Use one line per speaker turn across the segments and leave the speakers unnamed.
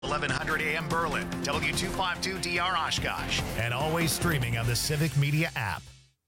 1100 AM Berlin, W252DR Oshkosh, and always streaming on the Civic Media app.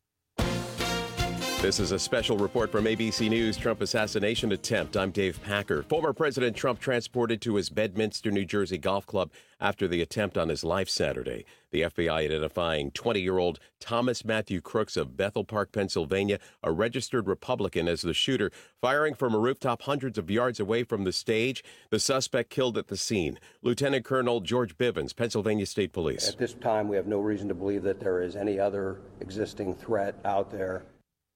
This is a special report from ABC News Trump assassination attempt. I'm Dave Packer. Former President Trump transported to his Bedminster, New Jersey golf club after the attempt on his life Saturday. The FBI identifying 20-year-old Thomas Matthew Crooks of Bethel Park, Pennsylvania, a registered Republican, as the shooter, firing from a rooftop hundreds of yards away from the stage. The suspect killed at the scene. Lieutenant Colonel George Bivens, Pennsylvania State Police.
At this time, we have no reason to believe that there is any other existing threat out there.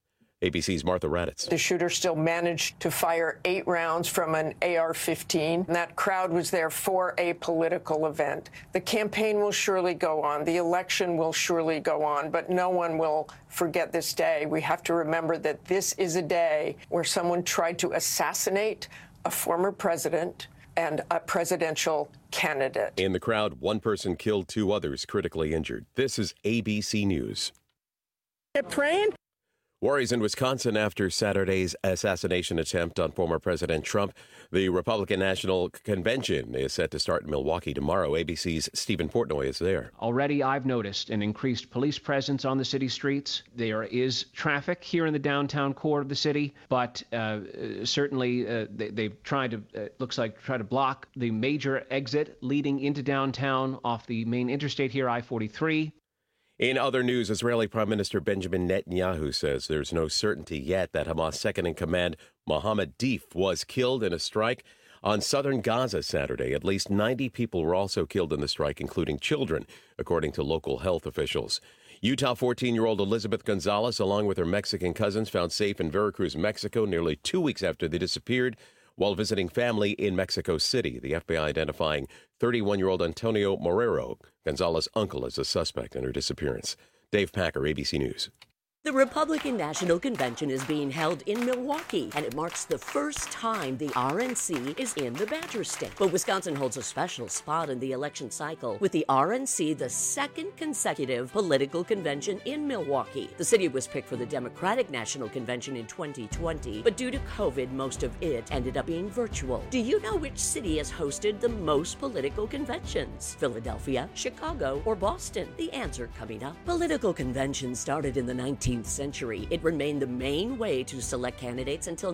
ABC's Martha Raddatz.
The shooter still managed to fire 8 rounds from an AR-15. That crowd was there for a political event. The campaign will surely go on. The election will surely go on, but no one will forget this day. We have to remember that this is a day where someone tried to assassinate a former president and a presidential candidate.
In the crowd, one person killed, 2 others critically injured. This is ABC News.
They're praying.
Worries in Wisconsin after Saturday's assassination attempt on former President Trump. The Republican National Convention is set to start in Milwaukee tomorrow. ABC's Stephen Portnoy is there.
Already I've noticed an increased police presence on the city streets. There is traffic here in the downtown core of the city, but certainly they've tried to, looks like, try to block the major exit leading into downtown off the main interstate here, I-43.
In other news, Israeli Prime Minister Benjamin Netanyahu says there's no certainty yet that Hamas second-in-command Mohammed Deif was killed in a strike on southern Gaza Saturday. At least 90 people were also killed in the strike, including children, according to local health officials. Utah 14-year-old Elizabeth Gonzalez, along with her Mexican cousins, found safe in Veracruz, Mexico, nearly 2 weeks after they disappeared while visiting family in Mexico City. The FBI identifying 31-year-old Antonio Morero, Gonzalez's uncle, as a suspect in her disappearance. Dave Packer, ABC News.
The Republican National Convention is being held in Milwaukee, and it marks the first time the RNC is in the Badger State. But Wisconsin holds a special spot in the election cycle, with the RNC the second consecutive political convention in Milwaukee. The city was picked for the Democratic National Convention in 2020, but due to COVID, most of it ended up being virtual. Do you know which city has hosted the most political conventions? Philadelphia, Chicago, or Boston? The answer coming up. Political conventions started in the 19th century. It remained the main way to select candidates until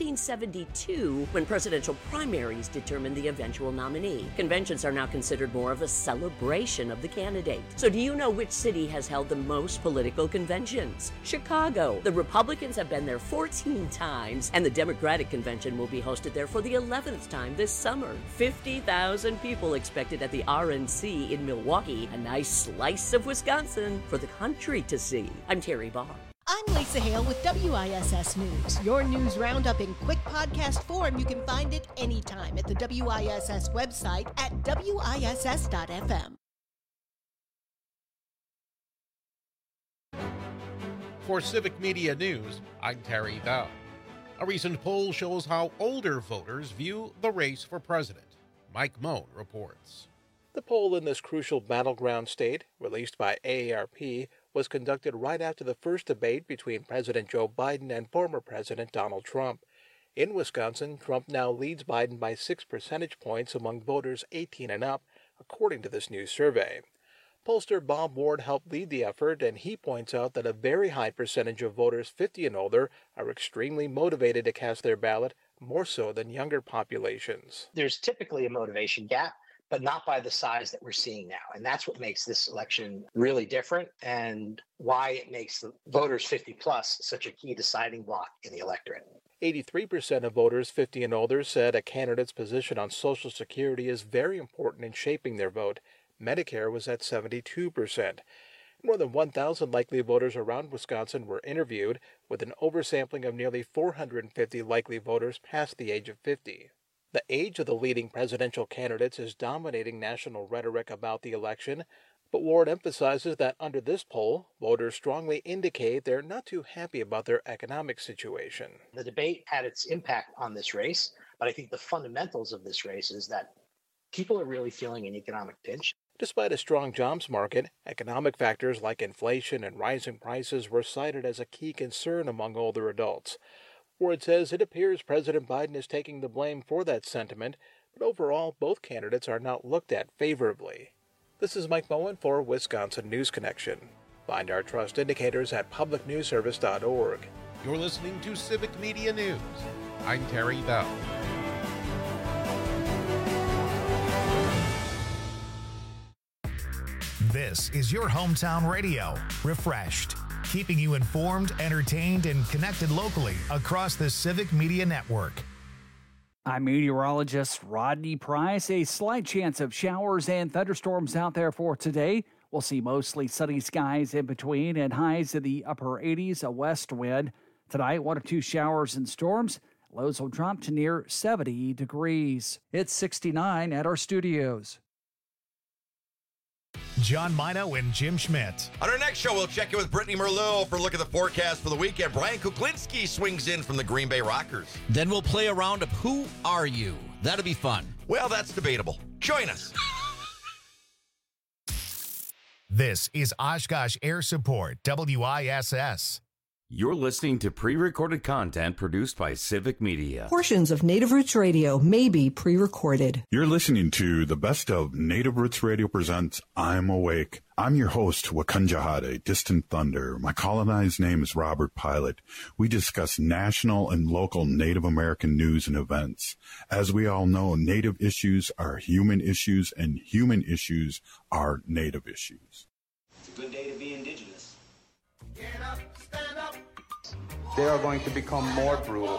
1972, when presidential primaries determined the eventual nominee. Conventions are now considered more of a celebration of the candidate. So do you know which city has held the most political conventions? Chicago. The Republicans have been there 14 times, and the Democratic convention will be hosted there for the 11th time this summer. 50,000 people expected at the RNC in Milwaukee, a nice slice of Wisconsin for the country to see. I'm Terry Barr.
I'm Lisa Hale with WISS News. Your news roundup in quick podcast form. You can find it anytime at the WISS website at WISS.FM.
For Civic Media News, I'm Terry Dow. A recent poll shows how older voters view the race for president. Mike Moan reports.
The poll in this crucial battleground state, released by AARP, was conducted right after the first debate between President Joe Biden and former President Donald Trump. In Wisconsin, Trump now leads Biden by 6 percentage points among voters 18 and up, according to this new survey. Pollster Bob Ward helped lead the effort, and he points out that a very high percentage of voters 50 and older are extremely motivated to cast their ballot, more so than younger populations.
There's typically a motivation gap, but not by the size that we're seeing now. And that's what makes this election really different and why it makes the voters 50 plus such a key deciding block in the electorate.
83% of voters 50 and older said a candidate's position on Social Security is very important in shaping their vote. Medicare was at 72%. More than 1,000 likely voters around Wisconsin were interviewed, with an oversampling of nearly 450 likely voters past the age of 50. The age of the leading presidential candidates is dominating national rhetoric about the election, but Ward emphasizes that under this poll, voters strongly indicate they're not too happy about their economic situation.
The debate had its impact on this race, but I think the fundamentals of this race is that people are really feeling an economic pinch.
Despite a strong jobs market, economic factors like inflation and rising prices were cited as a key concern among older adults. Ward says it appears President Biden is taking the blame for that sentiment, but overall, both candidates are not looked at favorably. This is Mike Moen for Wisconsin News Connection. Find our trust indicators at publicnewsservice.org.
You're listening to Civic Media News. I'm Terry Bell.
This is your hometown radio, Refreshed, keeping you informed, entertained, and connected locally across the Civic Media Network.
I'm meteorologist Rodney Price. A slight chance of showers and thunderstorms out there for today. We'll see mostly sunny skies in between and highs in the upper 80s, a west wind. Tonight, 1 or 2 showers and storms. Lows will drop to near 70 degrees. It's 69 at our studios.
John Mino and Jim Schmidt.
On our next show, we'll check in with Brittany Merlot for a look at the forecast for the weekend. Brian Kuklinski swings in from the Green Bay Rockers.
Then we'll play a round of Who Are You? That'll be fun.
Well, that's debatable. Join us.
This is Oshkosh Air Support, WISS.
You're listening to pre-recorded content produced by Civic Media.
Portions of Native Roots Radio may be pre-recorded.
You're listening to the best of Native Roots Radio presents I'm Awake. I'm your host, Wakunjahade, Distant Thunder. My colonized name is Robert Pilot. We discuss national and local Native American news and events. As we all know, Native issues are human issues, and human issues are Native issues.
It's a good day to be Indigenous.
Get up, stand up.
They are going to become more brutal.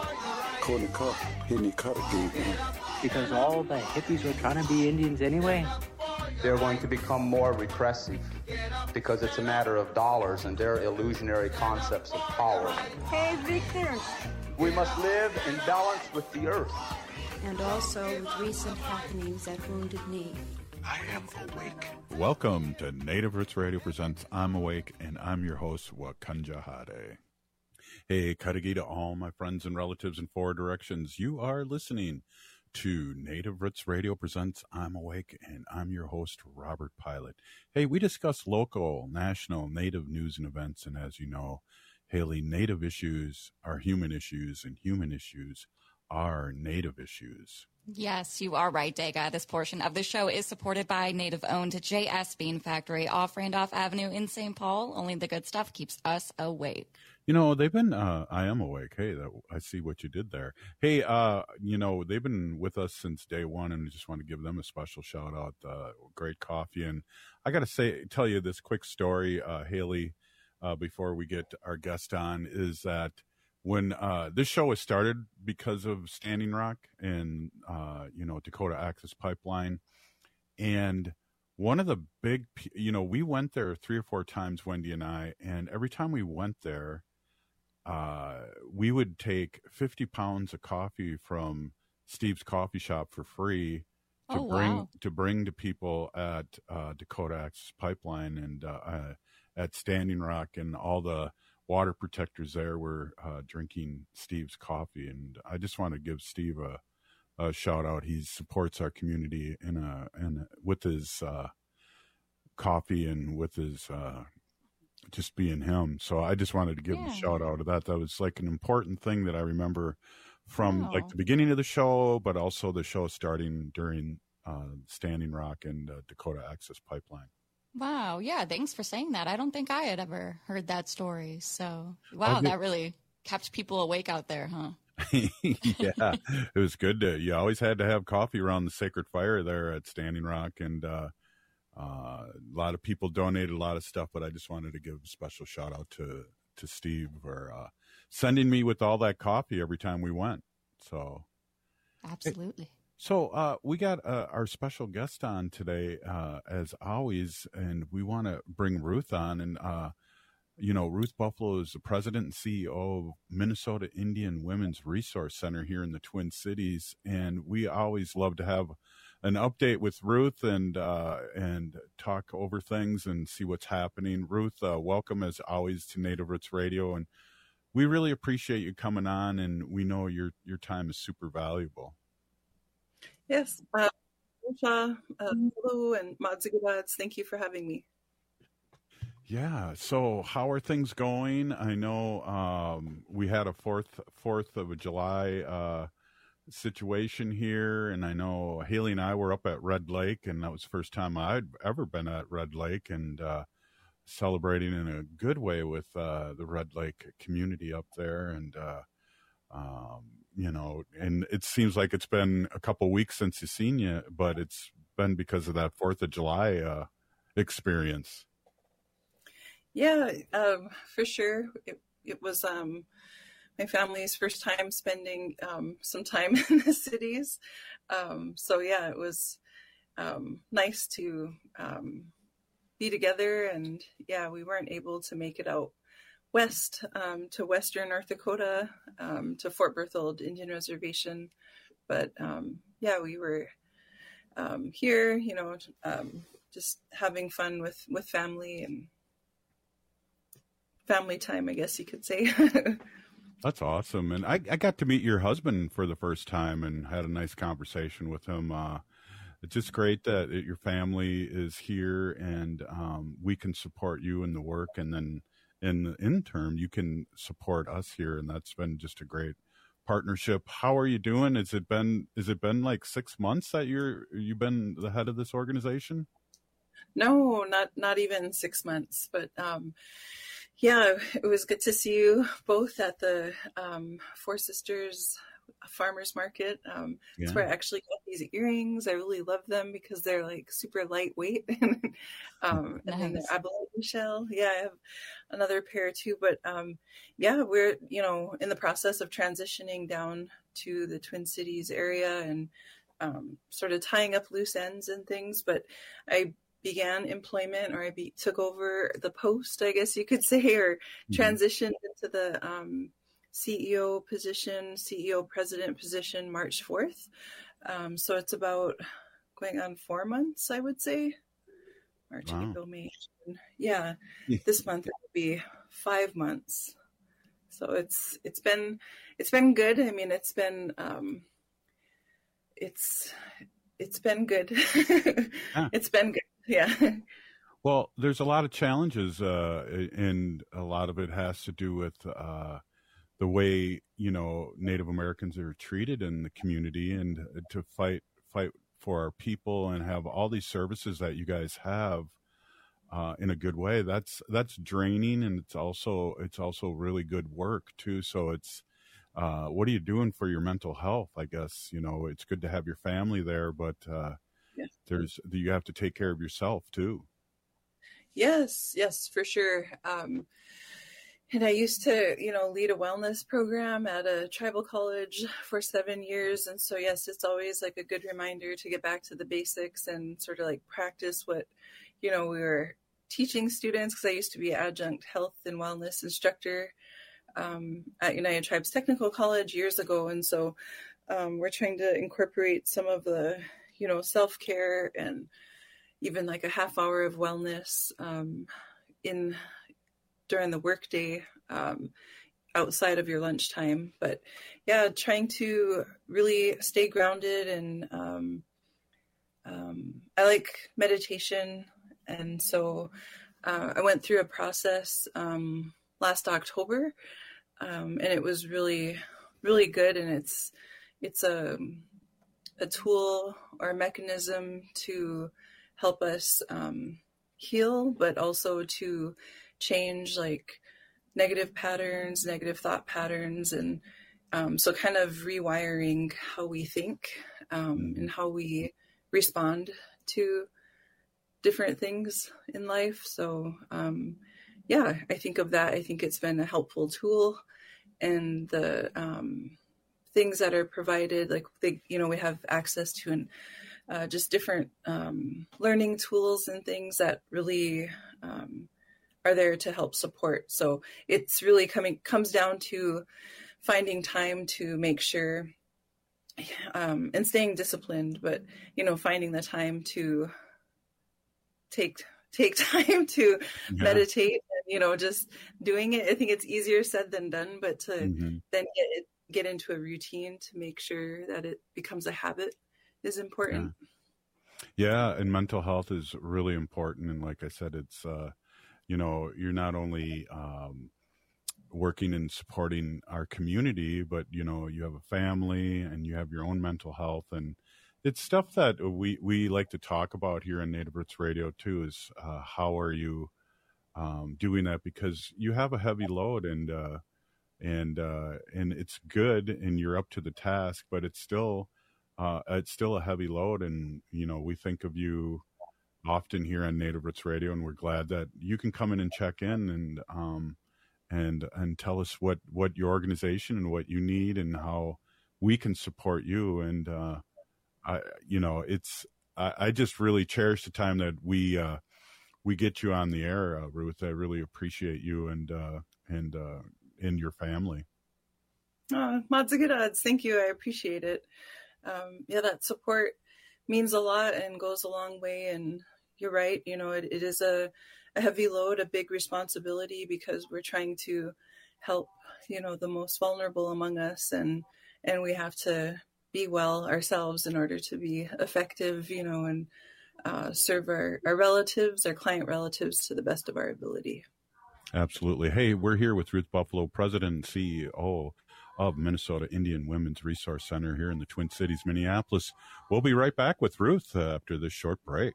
Because all the hippies were trying to be Indians anyway.
They're going to become more repressive because it's a matter of dollars and their illusionary concepts of power.
Hey, Victor.
We must live in balance with the earth.
And also with recent happenings at Wounded Knee.
I am awake. Welcome to Native Roots Radio presents I'm Awake, and I'm your host, Wakunjahade. Hey, Kadagi to all my friends and relatives in 4 directions. You are listening to Native Roots Radio presents I'm Awake, and I'm your host, Robert Pilot. Hey, we discuss local, national, Native news and events, and as you know, Haley, Native issues are human issues, and human issues are Native issues.
Yes, you are right, Dega. This portion of the show is supported by Native-owned JS Bean Factory off Randolph Avenue in St. Paul. Only the good stuff keeps us awake.
You know, they've been, I am awake. Hey, I see what you did there. Hey, you know, they've been with us since day one, and I just want to give them a special shout out. Great coffee. And I got to tell you this quick story, Haley, before we get our guest on, is that when this show was started because of Standing Rock and, you know, Dakota Access Pipeline. And one of the big, you know, we went there 3 or 4 times, Wendy and I, and every time we went there, we would take 50 pounds of coffee from Steve's Coffee Shop for free to bring to people at Dakota Access Pipeline and at Standing Rock, and all the water protectors there were drinking Steve's coffee. And I just want to give Steve a shout out. He supports our community with his coffee and with his just being him. So I just wanted to give him a shout out of that. That was like an important thing that I remember from like the beginning of the show, but also the show starting during Standing Rock and Dakota Access Pipeline.
Wow. Yeah. Thanks for saying that. I don't think I had ever heard that story. So, wow, that really kept people awake out there, huh?
Yeah, it was good. You always had to have coffee around the sacred fire there at Standing Rock. And a lot of people donated a lot of stuff, but I just wanted to give a special shout out to Steve for sending me with all that coffee every time we went. So
absolutely.
So we got our special guest on today, as always, and we want to bring Ruth on. And, you know, Ruth Buffalo is the president and CEO of Minnesota Indian Women's Resource Center here in the Twin Cities. And we always love to have an update with Ruth and talk over things and see what's happening. Ruth, welcome as always to Native Roots Radio. And we really appreciate you coming on, and we know your time is super valuable.
Yes. Hello, and Madzigabads. Thank you for having me.
Yeah. So how are things going? I know we had a 4th of July situation here, and I know Haley and I were up at Red Lake, and that was the first time I'd ever been at Red Lake, and celebrating in a good way with the Red Lake community up there. And and it seems like it's been a couple weeks since you've seen you, but it's been because of that 4th of July experience.
Yeah, for sure. It was my family's first time spending some time in the cities. So yeah, it was nice to be together. And yeah, we weren't able to make it out west to western North Dakota, to Fort Berthold Indian Reservation. But yeah, we were here, just having fun with family and family time, I guess you could say.
That's awesome. And I got to meet your husband for the first time and had a nice conversation with him. It's just great that your family is here, and we can support you in the work, and then in turn you can support us here, and that's been just a great partnership. How are you doing? Has it been like 6 months that you've been the head of this organization?
No, not even 6 months, but yeah, it was good to see you both at the Four Sisters Farmers Market. That's where I actually got these earrings. I really love them because they're like super lightweight. And then the abalone shell. Yeah, I have another pair too. But yeah, we're in the process of transitioning down to the Twin Cities area and sort of tying up loose ends and things. But I began employment, or I took over the post, I guess you could say, or transitioned into the CEO president position March 4th. So it's about going on 4 months, I would say. March, April, May. Yeah, this month it will be 5 months. So it's been good. I mean, it's been good. It's been good. Yeah.
Well, there's a lot of challenges, and a lot of it has to do with the way Native Americans are treated in the community, and to fight for our people and have all these services that you guys have in a good way. That's draining, and it's also really good work too. So it's what are you doing for your mental health? I guess it's good to have your family there, but you have to take care of yourself too.
Yes, for sure. And I used to, lead a wellness program at a tribal college for 7 years. And so, yes, it's always like a good reminder to get back to the basics and sort of like practice what, we were teaching students, because I used to be adjunct health and wellness instructor at United Tribes Technical College years ago. And so we're trying to incorporate some of the, self-care and even like a half hour of wellness during the workday, outside of your lunchtime. But yeah, trying to really stay grounded, and I like meditation. And so I went through a process last October, and it was really, really good. And it's a tool or a mechanism to help us heal, but also to change like negative patterns, negative thought patterns. And so kind of rewiring how we think and how we respond to different things in life. So yeah, I think of that. I think it's been a helpful tool, and the things that are provided, like we have access to and just different learning tools and things that really are there to help support. So it's really comes down to finding time to make sure and staying disciplined, but finding the time to take time to meditate, and just doing it. I think it's easier said than done, but to then get into a routine to make sure that it becomes a habit is important.
Yeah, and mental health is really important. And like I said, it's you're not only working and supporting our community, but you have a family and you have your own mental health, and it's stuff that we like to talk about here on Native Roots Radio too. Is how are you doing that, because you have a heavy load, and it's good, and you're up to the task, but it's still a heavy load, and we think of you often here on Native Roots Radio, and we're glad that you can come in and check in and tell us what your organization and what you need and how we can support you. And I just really cherish the time that we get you on the air, Ruth. I really appreciate you and your family.
Mods of good odds. Thank you. I appreciate it. That support means a lot and goes a long way. And you're right. It is a heavy load, a big responsibility, because we're trying to help, the most vulnerable among us. And we have to be well ourselves in order to be effective, and serve our relatives, our client relatives, to the best of our ability.
Absolutely. Hey, we're here with Ruth Buffalo, President and CEO of Minnesota Indian Women's Resource Center here in the Twin Cities, Minneapolis. We'll be right back with Ruth after this short break.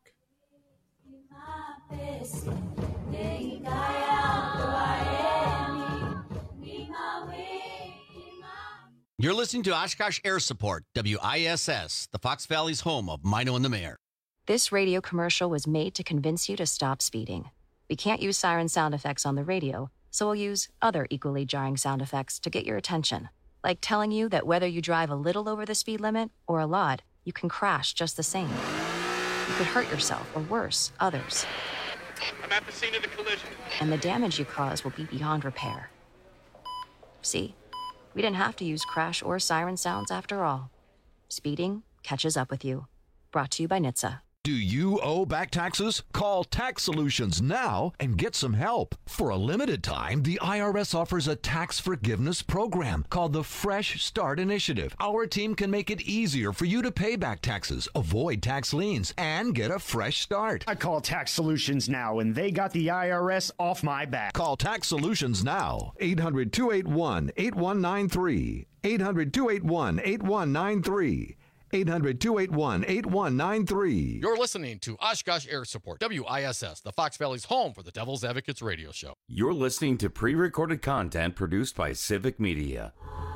You're listening to Oshkosh Air Support, WISS, the Fox Valley's home of Mino and the Mayor.
This radio commercial was made to convince you to stop speeding. We can't use siren sound effects on the radio, so we'll use other equally jarring sound effects to get your attention, like telling you that whether you drive a little over the speed limit or a lot, you can crash just the same. You could hurt yourself, or worse, others.
I'm at the scene of the collision.
And the damage you cause will be beyond repair. See? We didn't have to use crash or siren sounds after all. Speeding catches up with you. Brought to you by NHTSA.
Do you owe back taxes? Call Tax Solutions now and get some help. For a limited time, the IRS offers a tax forgiveness program called the Fresh Start Initiative. Our team can make it easier for you to pay back taxes, avoid tax liens, and get a fresh start.
I call Tax Solutions now, and they got the IRS off my back.
Call Tax Solutions now. 800-281-8193. 800-281-8193. 800-281-8193.
You're listening to Oshkosh Air Support, WISS, the Fox Valley's home for the Devil's Advocates radio show.
You're listening to pre-recorded content produced by Civic Media.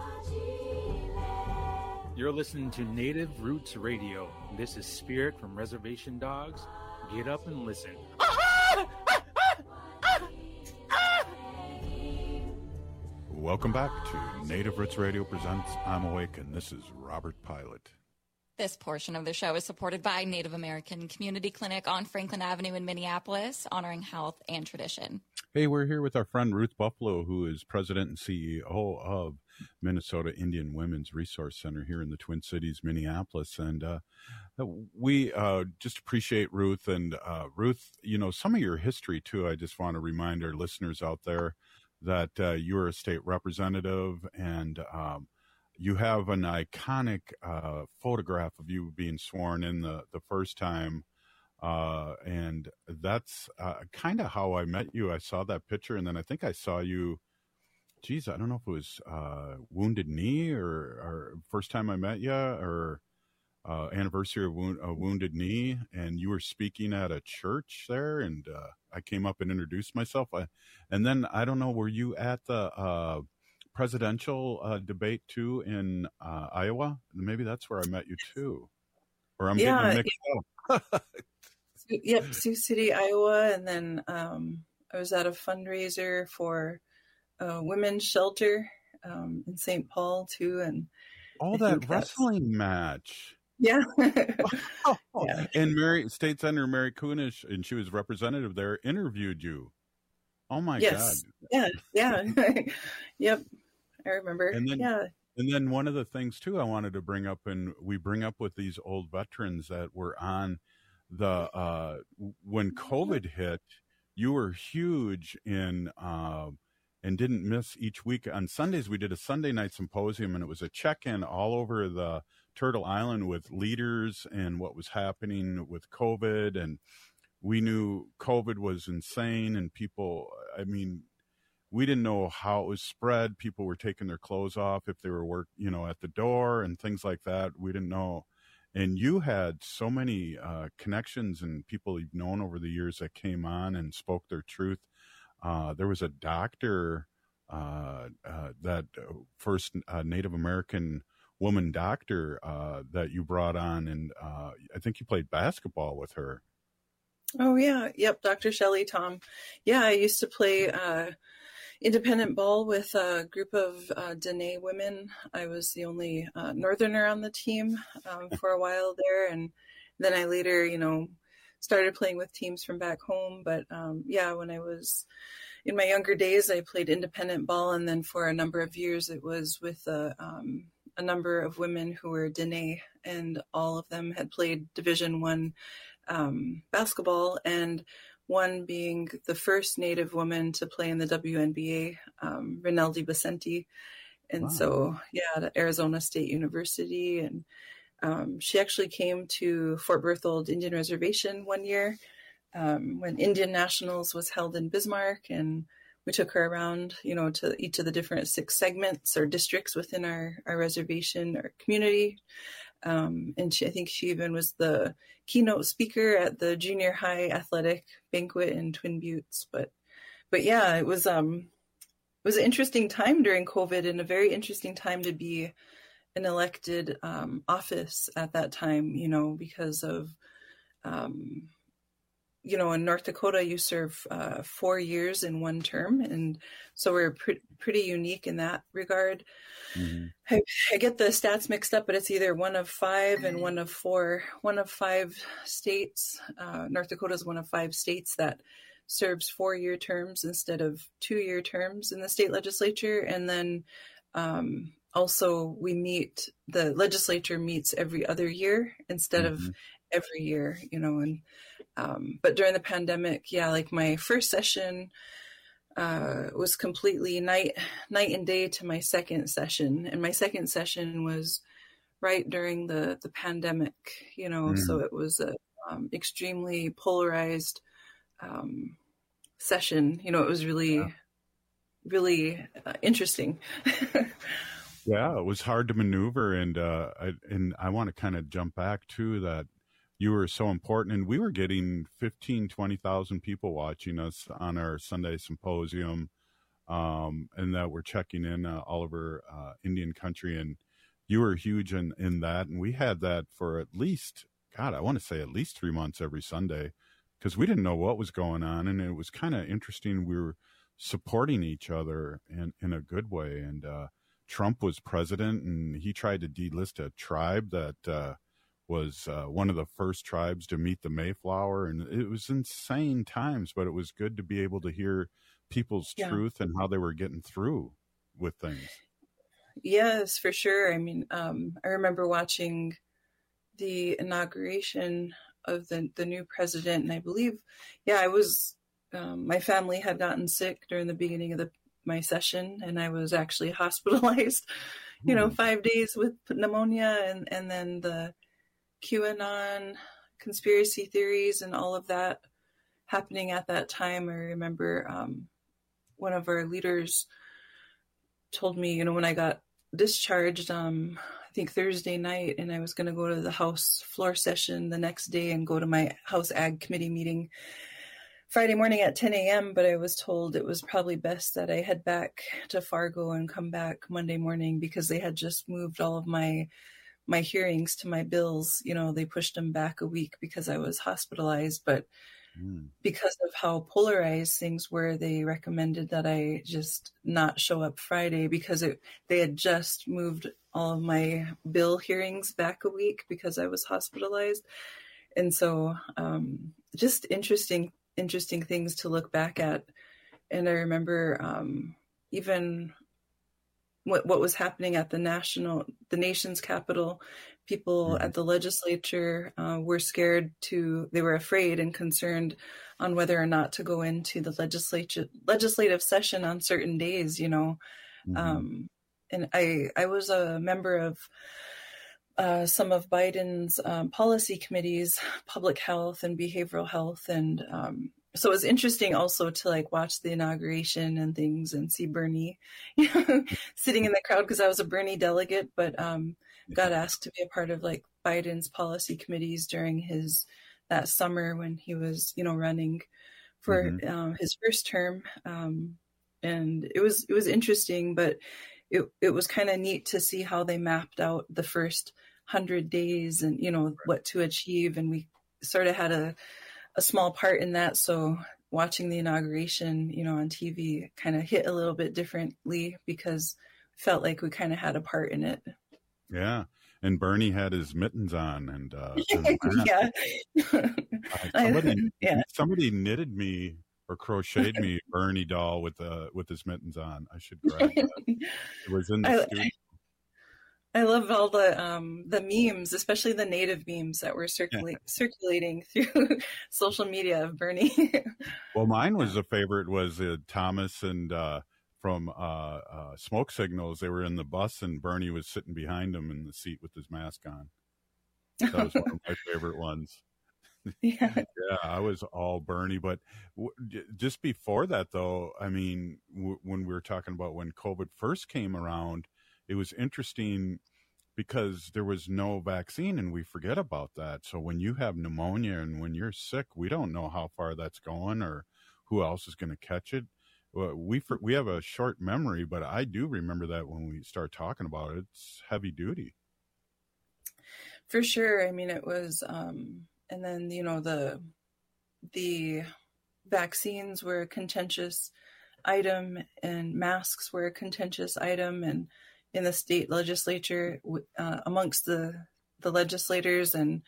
You're listening to Native Roots Radio. This is Spirit from Reservation Dogs. Get up and listen.
Welcome back to Native Roots Radio presents I'm Awake, and this is Robert Pilot.
This portion of the show is supported by Native American Community Clinic on Franklin Avenue in Minneapolis, honoring health and tradition.
Hey, we're here with our friend Ruth Buffalo, who is president and CEO of Minnesota Indian Women's Resource Center here in the Twin Cities, Minneapolis. And we just appreciate Ruth. And Ruth, some of your history, too. I just want to remind our listeners out there that you're a state representative, and you have an iconic photograph of you being sworn in the first time, and that's kind of how I met you. I saw that picture, and then I think I saw you, I don't know if it was Wounded Knee or first time I met you, or anniversary of Wounded Knee, and you were speaking at a church there, and I came up and introduced myself. And then, I don't know, were you at the presidential debate too in Iowa? Maybe that's where I met you too, or I'm getting mixed up.
Yep, Sioux City, Iowa, and then I was at a fundraiser for a women's shelter in St. Paul too, and
that wrestling match.
Yeah.
Yeah. And State Senator Mary Kunish, and she was representative there, interviewed you. Oh my God.
Yeah. Yep. I remember.
And then one of the things too I wanted to bring up, and we bring up with these old veterans that were on the when COVID hit, you were huge in and didn't miss each week. On Sundays, we did a Sunday night symposium, and it was a check-in all over the Turtle Island with leaders and what was happening with COVID. And we knew COVID was insane, and people, we didn't know how it was spread. People were taking their clothes off if they were at the door and things like that. We didn't know. And you had so many connections and people you've known over the years that came on and spoke their truth. There was a doctor, that first Native American woman doctor that you brought on, and I think you played basketball with her.
Oh, yeah. Yep, Dr. Shelley Tom. Yeah, I used to play independent ball with a group of Dene women. I was the only Northerner on the team for a while there, and then I later, started playing with teams from back home. But yeah, when I was in my younger days, I played independent ball, and then for a number of years it was with a number of women who were Dene, and all of them had played Division I basketball, and one being the first Native woman to play in the WNBA, Rinaldi Vicente. And wow. So, yeah, at Arizona State University. And she actually came to Fort Berthold Indian Reservation one year when Indian Nationals was held in Bismarck. And we took her around, to each of the different 6 segments or districts within our reservation or community. And I think she even was the keynote speaker at the junior high athletic banquet in Twin Buttes. But yeah, it was an interesting time during COVID, and a very interesting time to be an elected office at that time, because of, in North Dakota, you serve 4 years in one term. And so we're pretty unique in that regard. Mm-hmm. I get the stats mixed up, but it's either one of 5 and one of 4. One of 5 states, North Dakota is one of 5 states that serves 4-year terms instead of 2-year terms in the state legislature. And then also the legislature meets every other year instead mm-hmm. of every year, and but during the pandemic, yeah, like my first session was completely night and day to my second session, and my second session was right during the pandemic, so it was a extremely polarized session. It was really interesting.
Yeah, it was hard to maneuver, and I want to kind of jump back to that. You were so important, and we were getting 20,000 people watching us on our Sunday symposium, and that were checking in all over Indian country, and you were huge in that. And we had that for at least 3 months every Sunday, because we didn't know what was going on, and it was kind of interesting. We were supporting each other in a good way, and Trump was president, and he tried to delist a tribe that was one of the first tribes to meet the Mayflower, and it was insane times, but it was good to be able to hear people's truth and how they were getting through with things.
Yes, for sure. I mean, I remember watching the inauguration of the new president, and I believe, I was, my family had gotten sick during the beginning of my session, and I was actually hospitalized, 5 days with pneumonia, and then the QAnon conspiracy theories and all of that happening at that time. I remember one of our leaders told me, when I got discharged, I think Thursday night, and I was going to go to the House floor session the next day and go to my House Ag Committee meeting Friday morning at 10 a.m., but I was told it was probably best that I head back to Fargo and come back Monday morning, because they had just moved all of my hearings to my bills. They pushed them back a week because I was hospitalized, but because of how polarized things were, they recommended that I just not show up Friday, because they had just moved all of my bill hearings back a week because I was hospitalized. And so just interesting things to look back at. And I remember even what was happening at the nation's capital. People at the legislature were scared they were afraid and concerned on whether or not to go into the legislative session on certain days, And I was a member of some of Biden's policy committees, public health and behavioral health. And so it was interesting also to like watch the inauguration and things and see Bernie sitting in the crowd, because I was a Bernie delegate, but got asked to be a part of like Biden's policy committees during that summer when he was, running for his first term. And it was interesting, but it was kind of neat to see how they mapped out the first 100 days and, what to achieve. And we sort of had a small part in that. So watching the inauguration, on TV kind of hit a little bit differently because it felt like we kind of had a part in it.
Yeah. And Bernie had his mittens on and
yeah.
Somebody knitted me or crocheted me Bernie doll with his mittens on. I should grab that. It was in the studio.
I love all the memes, especially the native memes that were circulating through social media of Bernie.
Well, mine was a favorite was Thomas and from Smoke Signals. They were in the bus and Bernie was sitting behind them in the seat with his mask on. That was one of my favorite ones.
Yeah,
I was all Bernie. But just before that, though, I mean, when we were talking about when COVID first came around, it was interesting because there was no vaccine and we forget about that. So when you have pneumonia and when you're sick, we don't know how far that's going or who else is going to catch it. We have a short memory, but I do remember that when we start talking about it, it's heavy duty.
For sure. I mean, it was, and then, the vaccines were a contentious item and masks were a contentious item, and in the state legislature amongst the legislators and,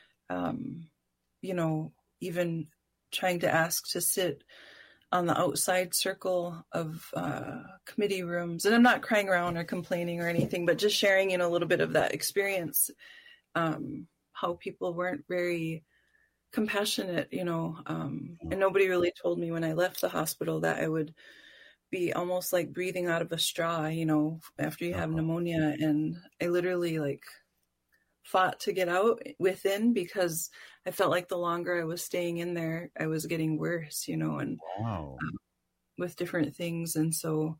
even trying to ask to sit on the outside circle of committee rooms. And I'm not crying around or complaining or anything, but just sharing, a little bit of that experience, how people weren't very compassionate, and nobody really told me when I left the hospital that I would be almost like breathing out of a straw, after you have pneumonia. And I literally fought to get out within because I felt like the longer I was staying in there, I was getting worse, and with different things. And so,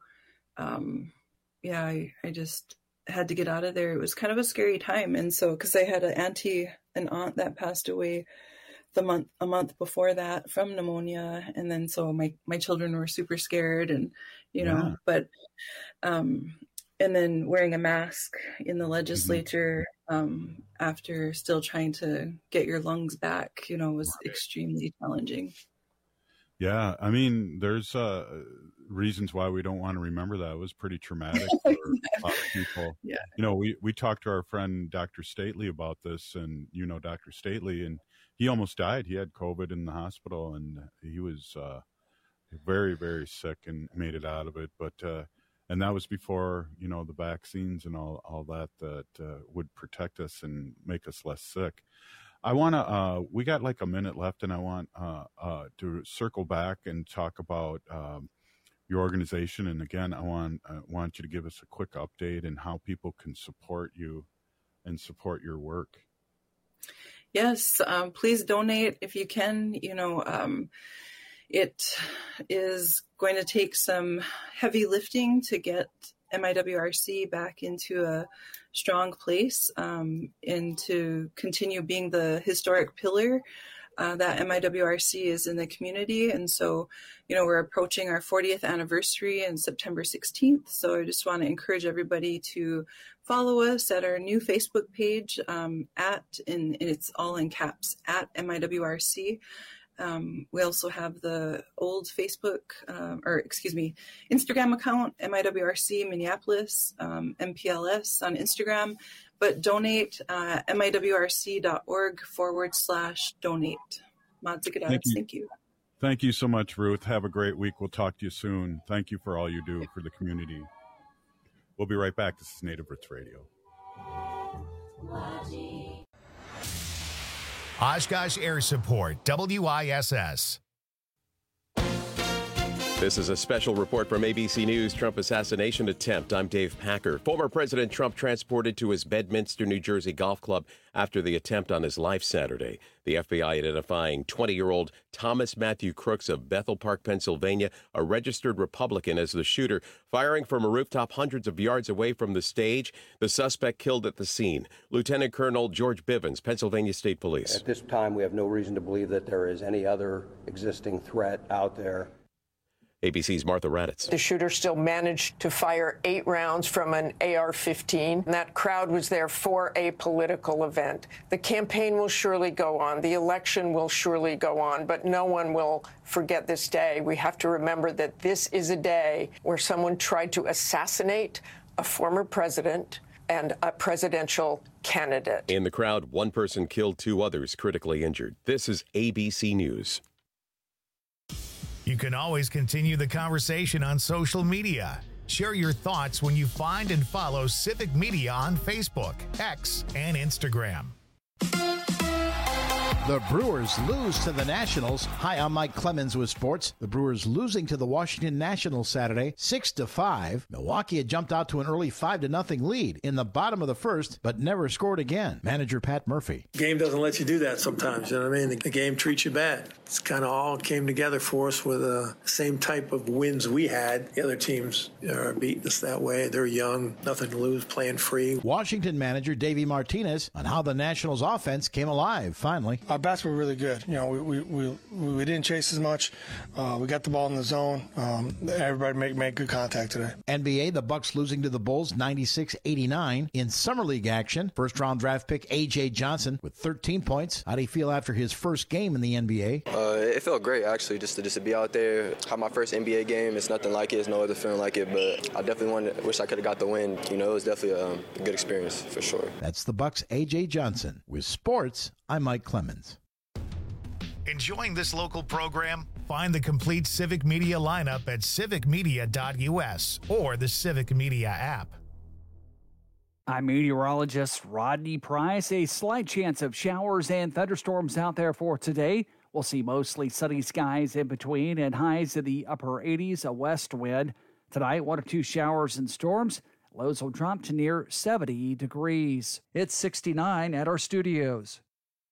I just had to get out of there. It was kind of a scary time. And so, cause I had an aunt that passed away a month before that from pneumonia. And then, so my children were super scared and, but, and then wearing a mask in the legislature, after still trying to get your lungs back, was extremely challenging.
Yeah. I mean, there's reasons why we don't want to remember that. It was pretty traumatic for a lot of people.
Yeah.
We talked to our friend, Dr. Stately, about this, and Dr. Stately, and he almost died. He had COVID in the hospital and he was very, very sick and made it out of it. But, and that was before, the vaccines and all that would protect us and make us less sick. I want to, we got like a minute left, and I want to circle back and talk about your organization. And again, I want you to give us a quick update and how people can support you and support your work.
Yes, please donate if you can. It is going to take some heavy lifting to get MIWRC back into a strong place and to continue being the historic pillar that MIWRC is in the community. And so, we're approaching our 40th anniversary on September 16th. So I just want to encourage everybody to follow us at our new Facebook page and it's all in caps, at MIWRC. We also have the old Instagram account, MIWRC Minneapolis, MPLS on Instagram, but donate miwrc.org/donate. Thank you.
Thank you so much, Ruth. Have a great week. We'll talk to you soon. Thank you for all you do for the community. We'll be right back. This is Native Roots Radio.
Oshkosh Air Support, WISS.
This is a special report from ABC News Trump assassination attempt. I'm Dave Packer. Former President Trump transported to his Bedminster, New Jersey golf club after the attempt on his life Saturday. The FBI identifying 20-year-old Thomas Matthew Crooks of Bethel Park, Pennsylvania, a registered Republican, as the shooter, firing from a rooftop hundreds of yards away from the stage. The suspect killed at the scene. Lieutenant Colonel George Bivens, Pennsylvania State Police.
At this time, we have no reason to believe that there is any other existing threat out there.
ABC's Martha Raddatz.
The shooter still managed to fire 8 rounds from an AR-15. That crowd was there for a political event. The campaign will surely go on. The election will surely go on, but no one will forget this day. We have to remember that this is a day where someone tried to assassinate a former president and a presidential candidate.
In the crowd, one person killed, 2 others critically injured. This is ABC News.
You can always continue the conversation on social media. Share your thoughts when you find and follow Civic Media on Facebook, X, and Instagram.
The Brewers lose to the Nationals. Hi, I'm Mike Clemens with sports. The Brewers losing to the Washington Nationals Saturday, 6-5. Milwaukee had jumped out to an early 5-0 lead in the bottom of the first, but never scored again. Manager Pat Murphy.
The game doesn't let you do that sometimes, you know what I mean? The game treats you bad. It's kind of all came together for us with the same type of wins we had. The other teams are beating us that way. They're young, nothing to lose, playing free.
Washington manager Davey Martinez on how the Nationals offense came alive finally.
Our bats were really good. You know, we didn't chase as much. We got the ball in the zone. Everybody made good contact today.
NBA, the Bucks losing to the Bulls 96-89. In Summer League action, first-round draft pick A.J. Johnson with 13 points. How do you feel after his first game in the NBA?
It felt great, actually, just to be out there. Have my first NBA game. It's nothing like it. It's no other feeling like it, but I definitely wish I could have got the win. You know, it was definitely a good experience for sure.
That's the Bucks' A.J. Johnson. With sports, I'm Mike Clemens.
Enjoying this local program? Find the complete Civic Media lineup at civicmedia.us or the Civic Media app.
I'm meteorologist Rodney Price. A slight chance of showers and thunderstorms out there for today. We'll see mostly sunny skies in between and highs in the upper 80s, a west wind. Tonight, 1 or 2 showers and storms. Lows will drop to near 70 degrees. It's 69 at our studios.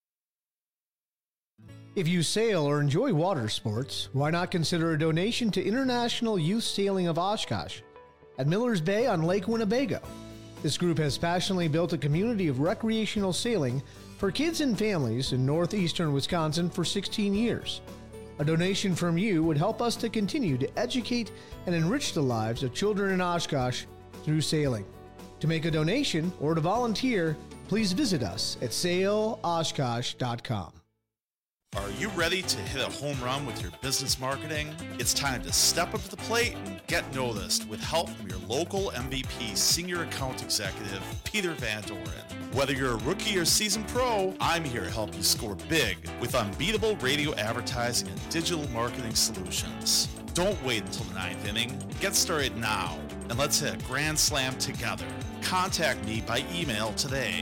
If you sail or enjoy water sports, why not consider a donation to International Youth Sailing of Oshkosh at Millers Bay on Lake Winnebago. This group has passionately built a community of recreational sailing for kids and families in northeastern Wisconsin for 16 years. A donation from you would help us to continue to educate and enrich the lives of children in Oshkosh through sailing. To make a donation or to volunteer, please visit us at sailoshkosh.com.
Are you ready to hit a home run with your business marketing? It's time to step up to the plate and get noticed with help from your local MVP Senior Account Executive, Peter Van Doren. Whether you're a rookie or seasoned pro, I'm here to help you score big with unbeatable radio advertising and digital marketing solutions. Don't wait until the 9th inning. Get started now, and let's hit a grand slam together. Contact me by email today,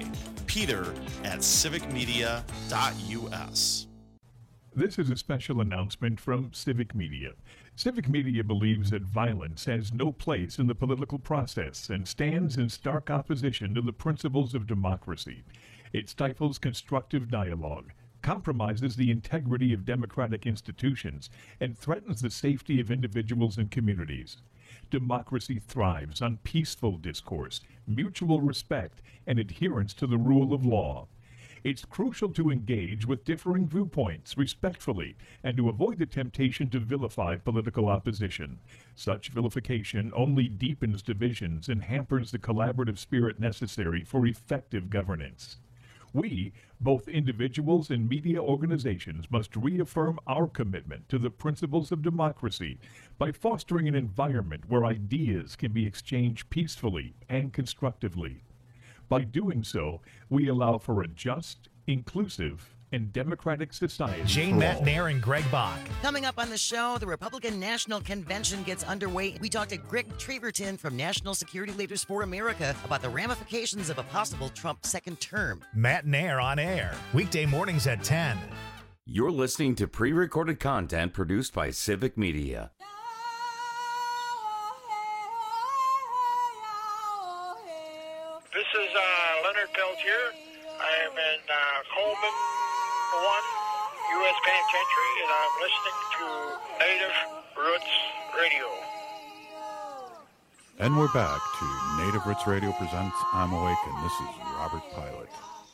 peter@civicmedia.us.
This is a special announcement from Civic Media. Civic Media believes that violence has no place in the political process and stands in stark opposition to the principles of democracy. It stifles constructive dialogue, compromises the integrity of democratic institutions, and threatens the safety of individuals and communities. Democracy thrives on peaceful discourse, mutual respect, and adherence to the rule of law. It's crucial to engage with differing viewpoints respectfully and to avoid the temptation to vilify political opposition. Such vilification only deepens divisions and hampers the collaborative spirit necessary for effective governance. We, both individuals and media organizations, must reaffirm our commitment to the principles of democracy by fostering an environment where ideas can be exchanged peacefully and constructively. By doing so, we allow for a just, inclusive, and democratic society.
Jane Matnair and Greg Bach.
Coming up on the show, the Republican National Convention gets underway. We talked to Greg Treverton from National Security Leaders for America about the ramifications of a possible Trump second term.
Matnair on air, weekday mornings at 10.
You're listening to pre-recorded content produced by Civic Media.
listening to Native Roots Radio.
And we're back to Native Roots Radio presents I'm Awake, and this is Robert Pilot.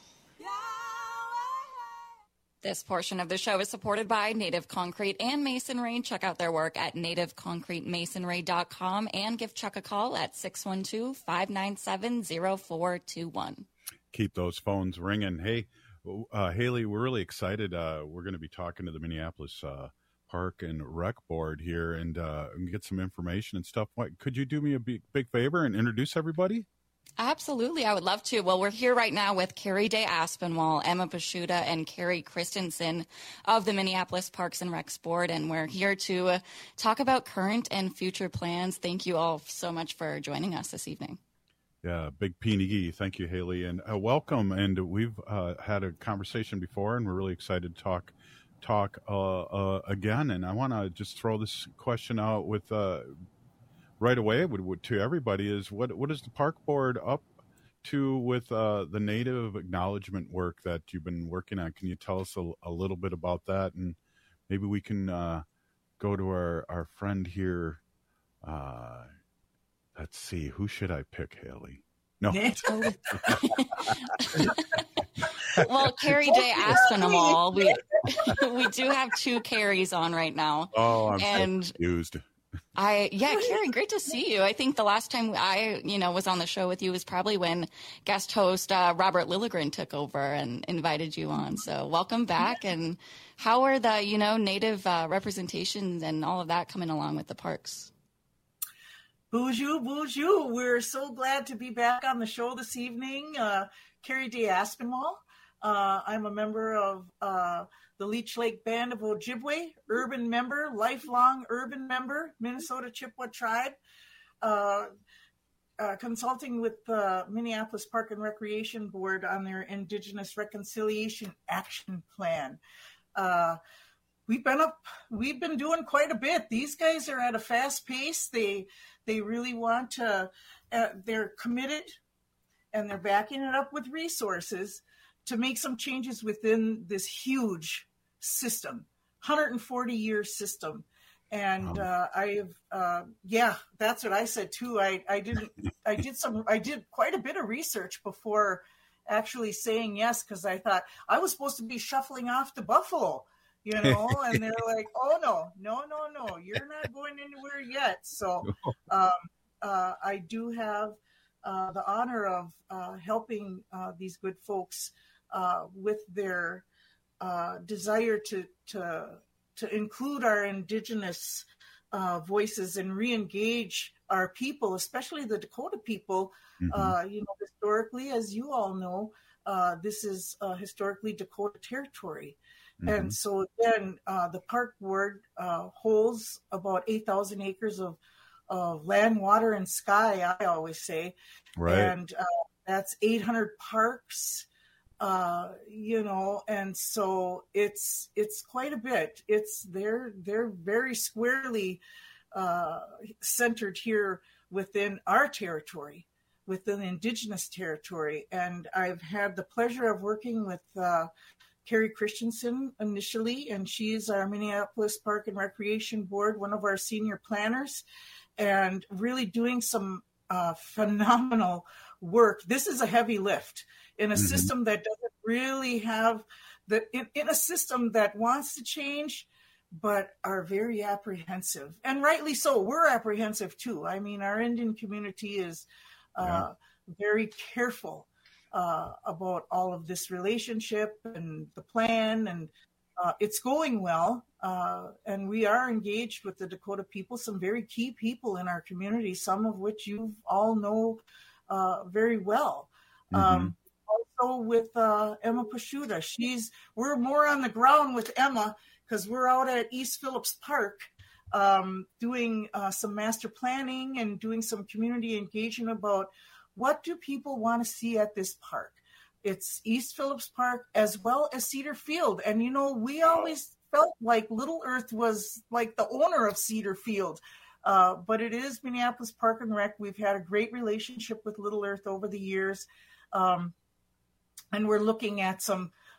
This portion of the show is supported by Native Concrete and Masonry. Check out their work at nativeconcretemasonry.com and give Chuck a call at 612-597-0421.
Keep those phones ringing. Hey, Haley, we're really excited. We're going to be talking to the Minneapolis Park and Rec Board here and get some information and stuff. Could you do me a big favor and introduce everybody?
Absolutely. I would love to. Well, we're here right now with Carrie Day Aspinwall, Emma Pashuta, and Carrie Christensen of the Minneapolis Parks and Recs Board, and we're here to talk about current and future plans. Thank you all so much for joining us this evening.
Yeah, big P&E. Thank you, Haley, and welcome. And we've had a conversation before, and we're really excited to talk again. And I want to just throw this question out with right away to everybody is what is the park board up to with the native acknowledgement work that you've been working on? Can you tell us a little bit about that? And maybe we can go to our friend here. Let's see, who should I pick, Haley? No.
Well, Carrie Day Aspinwall, we do have two Carries on right now.
Oh, I'm so confused.
Carrie, great to see you. I think the last time I, was on the show with you was probably when guest host Robert Lilligren took over and invited you on. So welcome back. And how are the, native representations and all of that coming along with the parks?
Bonjour. We're so glad to be back on the show this evening. Carrie Day Aspinwall. I'm a member of the Leech Lake Band of Ojibwe, urban member, lifelong urban member, Minnesota Chippewa Tribe, consulting with the Minneapolis Park and Recreation Board on their Indigenous Reconciliation Action Plan. We've been doing quite a bit. These guys are at a fast pace. They really want to, they're committed, and they're backing it up with resources to make some changes within this huge system, 140-year system. And that's what I said too. I did quite a bit of research before actually saying yes, because I thought I was supposed to be shuffling off to Buffalo, and they're like, oh no, you're not going anywhere yet. So I do have the honor of helping these good folks with their desire to include our Indigenous voices and re-engage our people, especially the Dakota people. Historically, as you all know, this is historically Dakota territory. And so again, the park board holds about 8,000 acres of land, water, and sky, I always say. Right. And that's 800 parks. And so it's quite a bit. They're very squarely centered here within our territory, within Indigenous territory. And I've had the pleasure of working with Carrie Christensen initially, and she's our Minneapolis Park and Recreation Board, one of our senior planners, and really doing some phenomenal work. This is a heavy lift in a system that doesn't really have in a system that wants to change, but are very apprehensive, and rightly so. We're apprehensive too. I mean, our Indian community is very careful about all of this relationship and the plan, and it's going well. And we are engaged with the Dakota people, some very key people in our community, some of which you all know very well. Also with Emma Pashuta. We're more on the ground with Emma because we're out at East Phillips Park doing some master planning and doing some community engagement about what do people want to see at this park. It's East Phillips Park as well as Cedar Field. And, we always felt like Little Earth was like the owner of Cedar Field. But it is Minneapolis Park and Rec. We've had a great relationship with Little Earth over the years. And we're looking at some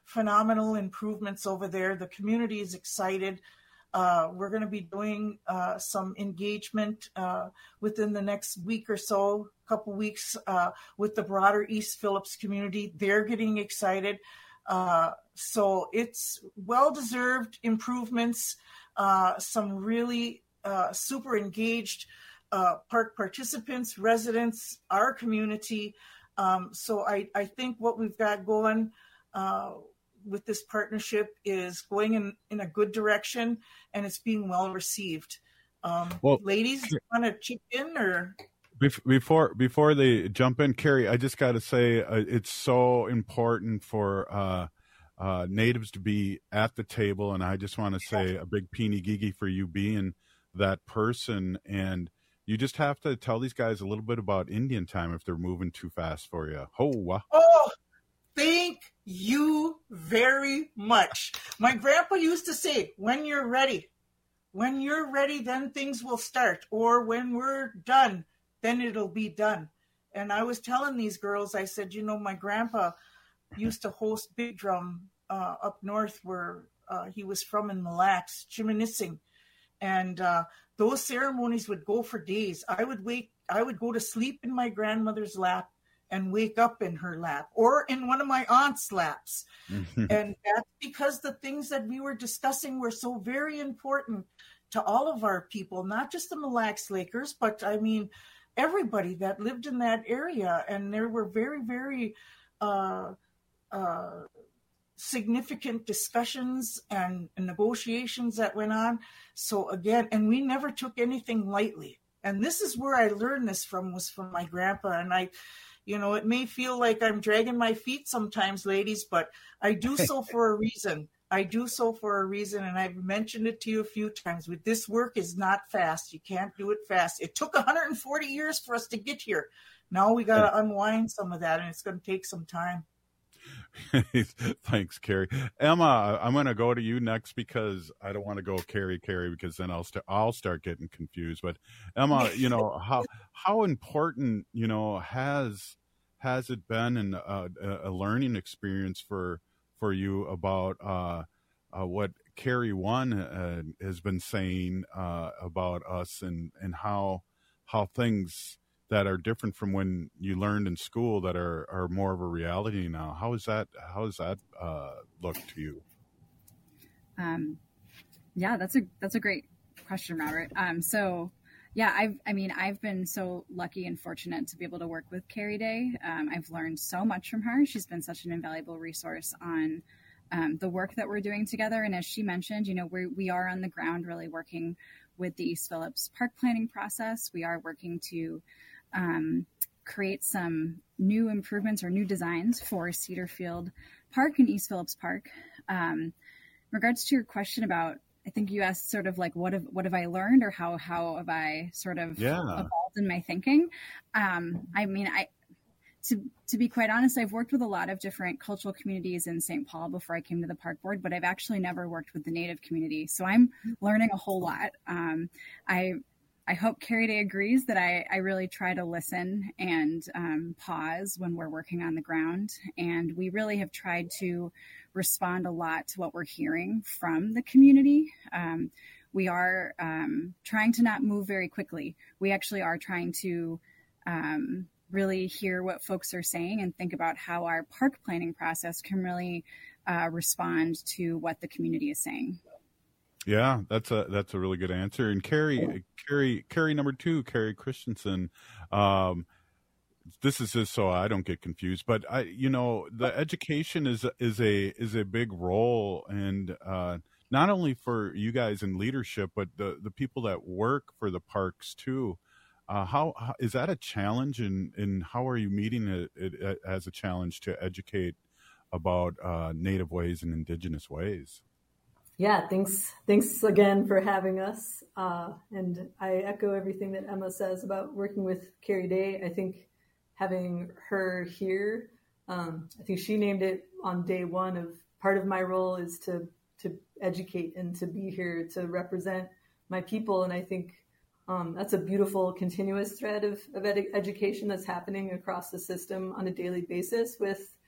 phenomenal improvements over there. The community is excited. We're going to be doing some engagement within the next week or so, couple weeks, with the broader East Phillips community. They're getting excited. So it's well-deserved improvements, some really super engaged park participants, residents, our community. So I think what we've got going with this partnership is going in a good direction, and it's being well received. Ladies, you want to chip in or?
Before they jump in, Carrie, I just got to say it's so important for natives to be at the table, and I just want to say a big peeny gigi for you being that person. And you just have to tell these guys a little bit about Indian time if they're moving too fast for you.
Oh, thank you very much. My grandpa used to say, when you're ready, then things will start. Or when we're done, then it'll be done. And I was telling these girls, I said, my grandpa used to host Big Drum up north where he was from in Mille Lacs, Chiminising. And those ceremonies would go for days. I would go to sleep in my grandmother's lap and wake up in her lap or in one of my aunt's laps. And that's because the things that we were discussing were so very important to all of our people, not just the Mille Lacs Lakers, but I mean, everybody that lived in that area. And there were very, very significant discussions and negotiations that went on. So again, and we never took anything lightly. And this is where I learned this was from my grandpa. And it may feel like I'm dragging my feet sometimes, ladies, but I do so for a reason. And I've mentioned it to you a few times. But this work is not fast. You can't do it fast. It took 140 years for us to get here. Now we got to unwind some of that, and it's going to take some time.
Thanks, Carrie. Emma, I'm going to go to you next because I don't want to go Carrie, because then I'll start getting confused. But Emma, how important, has it been in a learning experience for you about what Carrie One has been saying about us and how things that are different from when you learned in school that are more of a reality now. How does that look to you?
Yeah, that's a great question, Robert. I've been so lucky and fortunate to be able to work with Carrie Day. I've learned so much from her. She's been such an invaluable resource on the work that we're doing together. And as she mentioned, we are on the ground really working with the East Phillips park planning process. We are working to create some new improvements or new designs for Cedarfield Park and East Phillips Park. In regards to your question about, I think you asked sort of like, what have I learned or how have I sort of evolved in my thinking? To be quite honest, I've worked with a lot of different cultural communities in St. Paul before I came to the park board, but I've actually never worked with the Native community. So I'm learning a whole lot. I hope Carrie Day agrees that I really try to listen and pause when we're working on the ground. And we really have tried to respond a lot to what we're hearing from the community. We are trying to not move very quickly. We actually are trying to really hear what folks are saying and think about how our park planning process can really respond to what the community is saying.
Yeah, that's a really good answer. And Carrie number 2, Carrie Christensen. This is just so I don't get confused, but the education is a big role, and not only for you guys in leadership, but the people that work for the parks too. How is that a challenge, and how are you meeting it as a challenge to educate about Native ways and Indigenous ways?
Yeah, thanks again for having us. And I echo everything that Emma says about working with Carrie Day. I think having her here, I think she named it on day one of part of my role is to educate and to be here to represent my people. And I think that's a beautiful continuous thread of education that's happening across the system on a daily basis with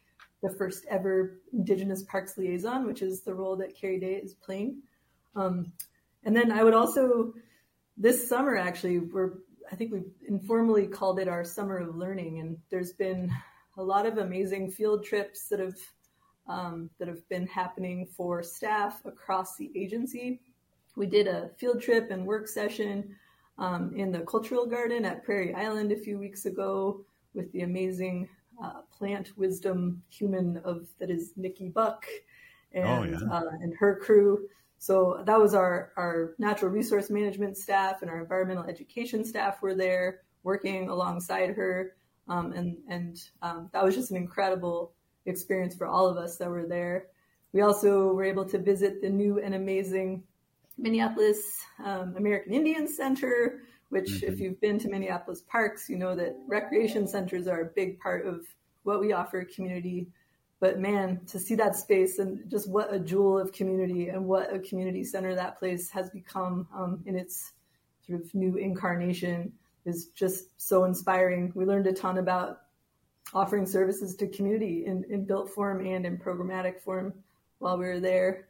the first ever Indigenous Parks Liaison, which is the role that Carrie Day is playing. And then I would also, this summer actually, I think we've informally called it our Summer of Learning, and there's been a lot of amazing field trips that have been happening for staff across the agency. We did a field trip and work session in the Cultural Garden at Prairie Island a few weeks ago with the amazing plant wisdom human that is Nikki Buck and her crew. So that was our natural resource management staff and our environmental education staff were there working alongside her. And that was just an incredible experience for all of us that were there. We also were able to visit the new and amazing Minneapolis American Indian Center, which if you've been to Minneapolis parks, you know that recreation centers are a big part of what we offer community. But man, to see that space and just what a jewel of community and what a community center that place has become in its sort of new incarnation is just so inspiring. We learned a ton about offering services to community in built form and in programmatic form while we were there.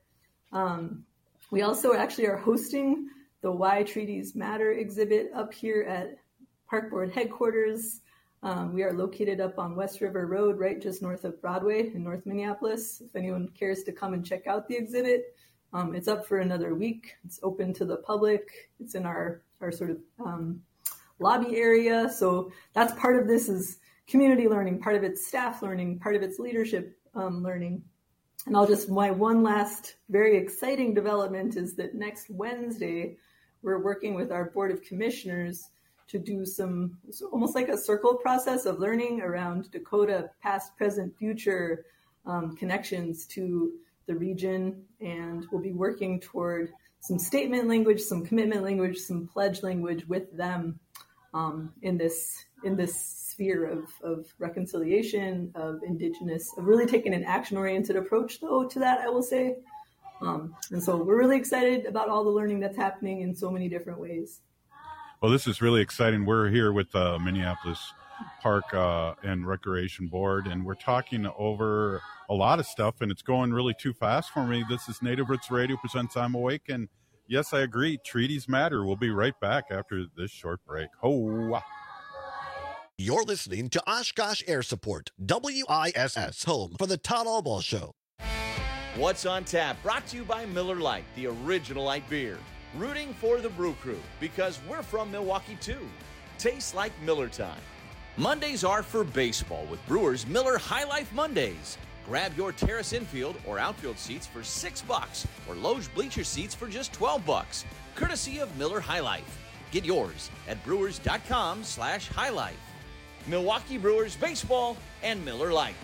We also actually are hosting the Why Treaties Matter exhibit up here at Park Board headquarters. We are located up on West River Road, right just north of Broadway in North Minneapolis. If anyone cares to come and check out the exhibit, it's up for another week. It's open to the public. It's in our sort of lobby area. So that's part of this is community learning, part of it's staff learning, part of it's leadership learning. And my one last very exciting development is that next Wednesday, we're working with our Board of Commissioners to do some almost like a circle process of learning around Dakota past, present, future connections to the region. And we'll be working toward some statement language, some commitment language, some pledge language with them in this sphere of reconciliation, of Indigenous, of really taking an action-oriented approach, though, to that, I will say. And so we're really excited about all the learning that's happening in so many different ways.
Well, this is really exciting. We're here with the Minneapolis Park and Recreation Board, and we're talking over a lot of stuff, and it's going really too fast for me. This is Native Roots Radio presents I'm Awake, and yes, I agree. Treaties matter. We'll be right back after this short break. Ho!
You're listening to Oshkosh Air Support, WISS, home for the Todd Albaugh Show.
What's on Tap, brought to you by Miller Lite, the original light beer. Rooting for the Brew Crew, because we're from Milwaukee too. Tastes like Miller time. Mondays are for baseball with Brewers Miller High Life Mondays. Grab your terrace infield or outfield seats for $6 or Loge bleacher seats for just $12, courtesy of Miller High Life. Get yours at brewers.com/High Life. Milwaukee Brewers baseball and Miller Lite.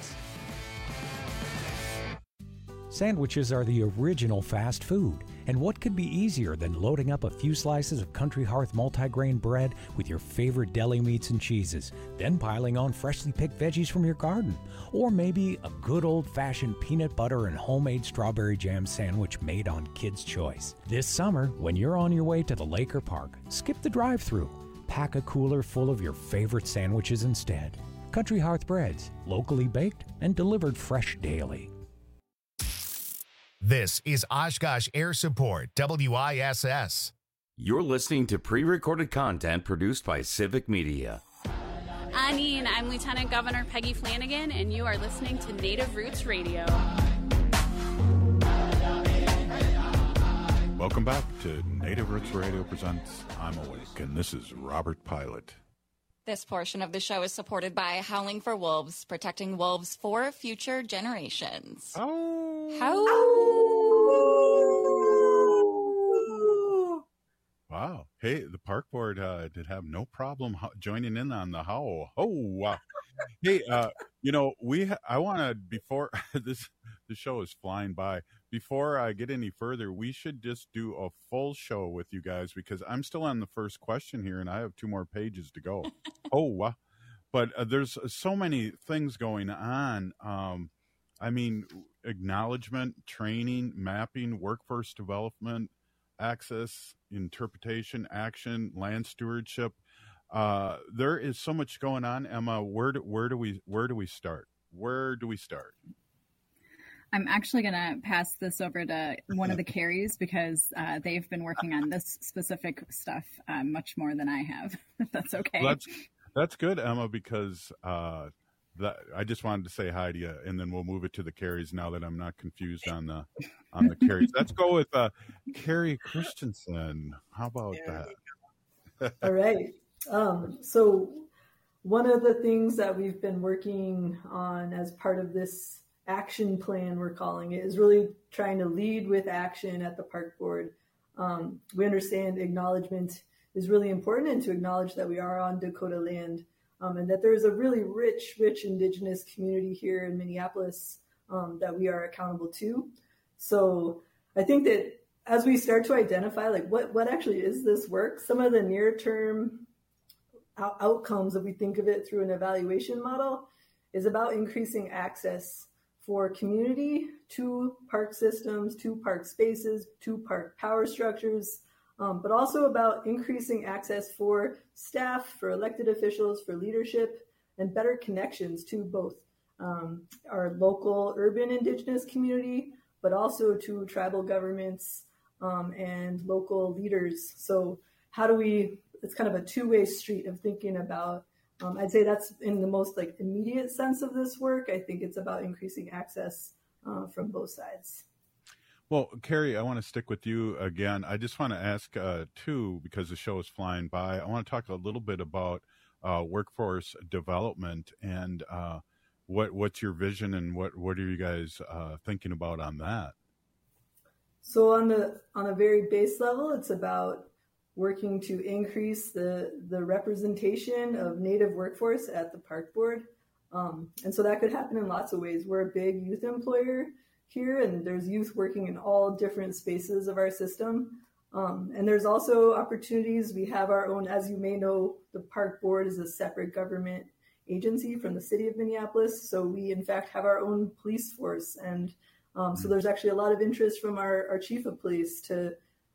Sandwiches are the original fast food, and what could be easier than loading up a few slices of Country Hearth multigrain bread with your favorite deli meats and cheeses, then piling on freshly picked veggies from your garden, or maybe a good old-fashioned peanut butter and homemade strawberry jam sandwich made on Kids' Choice. This summer, when you're on your way to the lake or park, skip the drive-thru. Pack a cooler full of your favorite sandwiches instead. Country Hearth Breads, locally baked and delivered fresh daily.
This is Oshkosh Air Support, WISS.
You're listening to pre-recorded content produced by Civic Media.
Anine, I'm Lieutenant Governor Peggy Flanagan, and you are listening to Native Roots Radio.
Welcome back to Native Roots Radio presents I'm Awake, and this is Robert Pilot.
This portion of the show is supported by Howling for Wolves, protecting wolves for future generations.
Wow. Hey, the park board did have no problem joining in on the howl. Oh, wow. Hey, I want to, before the show is flying by, before I get any further, we should just do a full show with you guys, because I'm still on the first question here and I have 2 more pages to go. But there's so many things going on. Acknowledgement, training, mapping, workforce development, access, interpretation, action, land stewardship. There is so much going on, Emma. Where do we start? Where do we start?
I'm actually going to pass this over to one of the Carries because they've been working on this specific stuff much more than I have, if that's okay.
Well, that's good, Emma, because I just wanted to say hi to you, and then we'll move it to the Carries now that I'm not confused on the Carries. Let's go with Carrie Christensen. How about that?
All right. So one of the things that we've been working on as part of this action plan, we're calling it, is really trying to lead with action at the park board. We understand acknowledgement is really important, and to acknowledge that we are on Dakota land, and that there's a really rich Indigenous community here in Minneapolis that we are accountable to. So I think that as we start to identify like what actually is this work, some of the near-term outcomes, if we think of it through an evaluation model, is about increasing access for community to park systems, to park spaces, to park power structures, but also about increasing access for staff, for elected officials, for leadership, and better connections to both our local urban Indigenous community, but also to tribal governments and local leaders. So how do we, it's kind of a two-way street of thinking about, I'd say that's in the most like immediate sense of this work. I think it's about increasing access from both sides.
Well, Carrie, I want to stick with you again. I just want to ask, too, because the show is flying by, I want to talk a little bit about workforce development and what's your vision and what are you guys thinking about on that?
So on a very base level, it's about working to increase the representation of Native workforce at the park board. And so that could happen in lots of ways. We're a big youth employer here, and there's youth working in all different spaces of our system. And there's also opportunities. We have our own, as you may know, the park board is a separate government agency from the city of Minneapolis. So we, in fact, have our own police force. And so there's actually a lot of interest from our chief of police to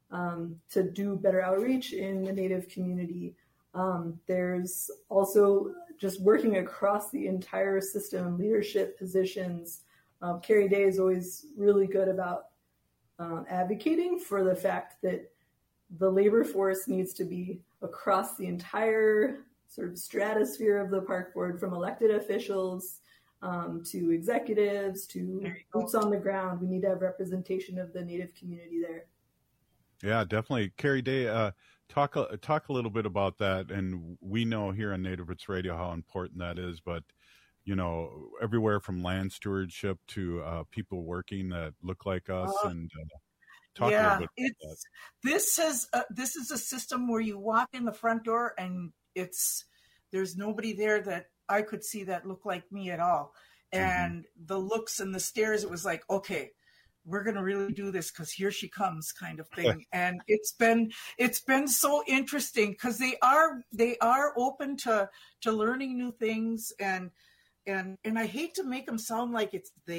do better outreach in the Native community. There's also just working across the entire system, leadership positions. Carrie Day is always really good about advocating for the fact that the labor force needs to be across the entire sort of stratosphere of the park board, from elected officials to executives to boots on the ground. We need to have representation of the Native community there.
Yeah, definitely. Carrie Day, talk a little bit about that. And we know here on Native Roots Radio how important that is, but you know, everywhere from land stewardship to people working that look like us, and talk a little bit about that.
This is a system where you walk in the front door and there's nobody there that I could see that looked like me at all. And the looks and the stares, it was like, okay, we're going to really do this because here she comes kind of thing. And it's been so interesting because they are open to learning new things. And I hate to make them sound like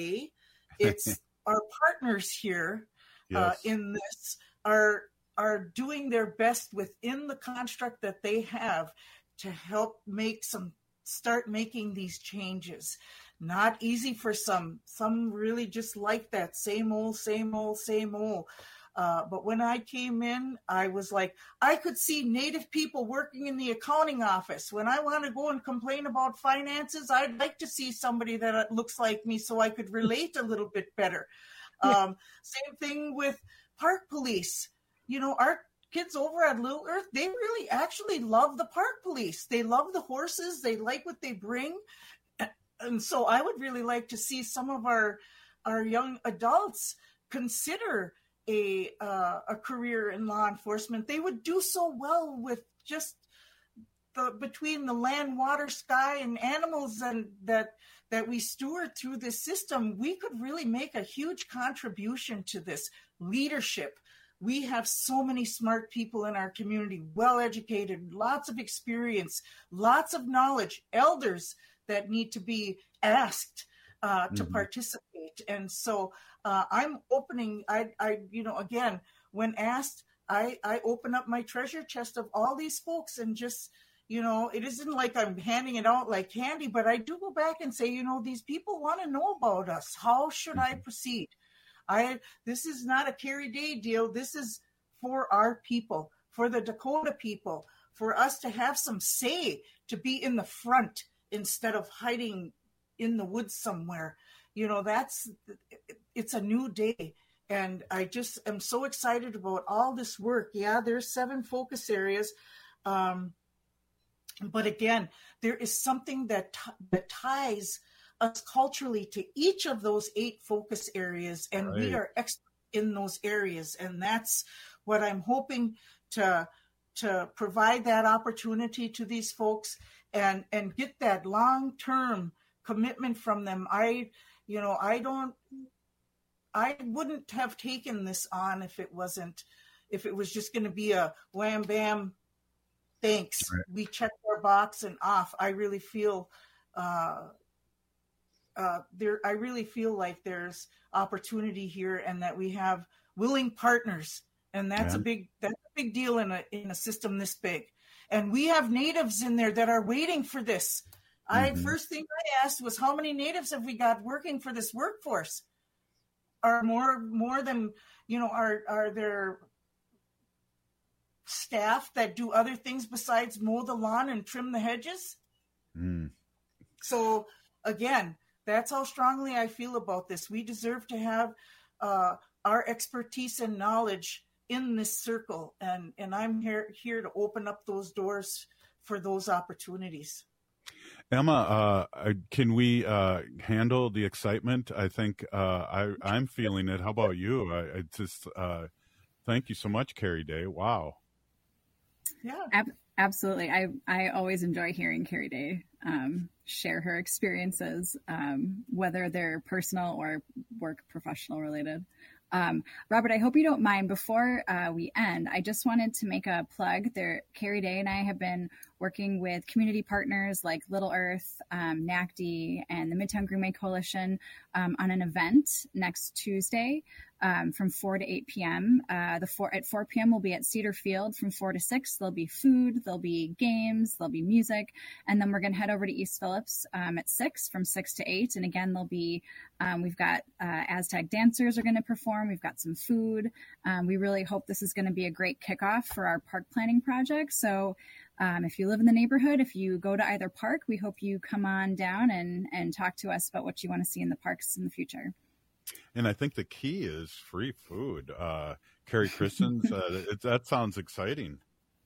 it's our partners here in this are doing their best within the construct that they have to help start making these changes. Not easy for some really just like that same old. But when I came in, I was like, I could see Native people working in the accounting office. When I want to go and complain about finances, I'd like to see somebody that looks like me so I could relate a little bit better. Same thing with park police. You know, our kids over at Little Earth, they really actually love the park police. They love the horses. They like what they bring. And so I would really like to see some of our young adults consider a career in law enforcement. They would do so well with just between the land, water, sky, and animals and that we steward through this system. We could really make a huge contribution to this leadership. We have so many smart people in our community, well-educated, lots of experience, lots of knowledge, elders that need to be asked to participate. And so I'm opening, again, when asked, I open up my treasure chest of all these folks and just, it isn't like I'm handing it out like candy, but I do go back and say, these people want to know about us. How should I proceed? This is not a Carey Day deal. This is for our people, for the Dakota people, for us to have some say, to be in the front instead of hiding in the woods somewhere. It's a new day. And I just am so excited about all this work. Yeah, there's 7 focus areas. But again, there is something that ties us culturally to each of those 8 focus areas. And we are experts in those areas. And that's what I'm hoping to provide that opportunity to these folks and get that long-term commitment from them. I wouldn't have taken this on if it was just going to be a wham bam, thanks. Right. We checked our box and off. I really feel like there's opportunity here, and that we have willing partners, and that's a big deal in a system this big. And we have natives in there that are waiting for this. First thing I asked was, how many natives have we got working for this workforce? Are more than, are there staff that do other things besides mow the lawn and trim the hedges? So again, that's how strongly I feel about this. We deserve to have our expertise and knowledge in this circle. And I'm here to open up those doors for those opportunities.
Emma, can we handle the excitement? I think I'm feeling it. How about you? I just thank you so much, Carey Day. Wow.
Yeah, absolutely. I always enjoy hearing Carey Day share her experiences, whether they're personal or work professional related. Robert, I hope you don't mind. Before we end, I just wanted to make a plug. Carey Day and I have been working with community partners like Little Earth, NACD, and the Midtown Greenway Coalition on an event next Tuesday from 4 to 8 p.m. At 4 p.m. we'll be at Cedar Field from 4 to 6. There'll be food, there'll be games, there'll be music, and then we're going to head over to East Phillips at 6 from 6 to 8. And again, there'll be we've got Aztec dancers are going to perform. We've got some food. We really hope this is going to be a great kickoff for our park planning project. So if you live in the neighborhood, if you go to either park, we hope you come on down and talk to us about what you want to see in the parks in the future.
And I think the key is free food. Carrie Christen's, that sounds exciting.